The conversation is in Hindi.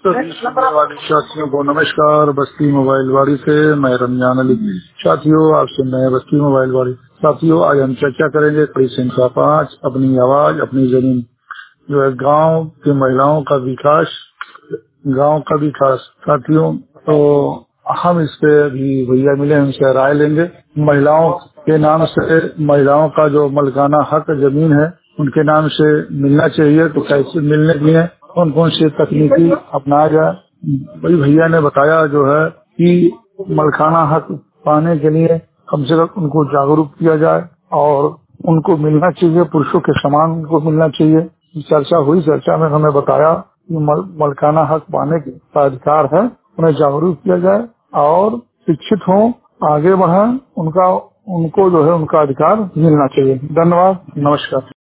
सभी सुनने वाले साथियों को नमस्कार। बस्ती मोबाइल वाड़ी से मैं रमजान अली। साथियों, आप सुन रहे हैं बस्ती मोबाइल वाड़ी। साथियों, आज हम चर्चा करेंगे कड़ी संख्या 5, अपनी आवाज अपनी जमीन, जो है गांव की महिलाओं का विकास, गांव का विकास। साथियों, तो हम इस पे अभी भैया मिले, उनसे राय लेंगे। महिलाओं के नाम से, महिलाओं का जो मलकाना हक जमीन है उनके नाम से मिलना चाहिए, तो कैसे मिलने के लिए कौन कौन सी तकनीकी अपनाया जाए। वही भैया ने बताया जो है कि मलकाना हक पाने के लिए कम से कम उनको जागरूक किया जाए और उनको मिलना चाहिए, पुरुषों के समान उनको मिलना चाहिए। चर्चा हुई, चर्चा में हमें बताया कि मलकाना हक पाने का अधिकार है, उन्हें जागरूक किया जाए और शिक्षित हों, आगे बढ़ें, उनको जो है उनका अधिकार मिलना चाहिए। धन्यवाद, नमस्कार।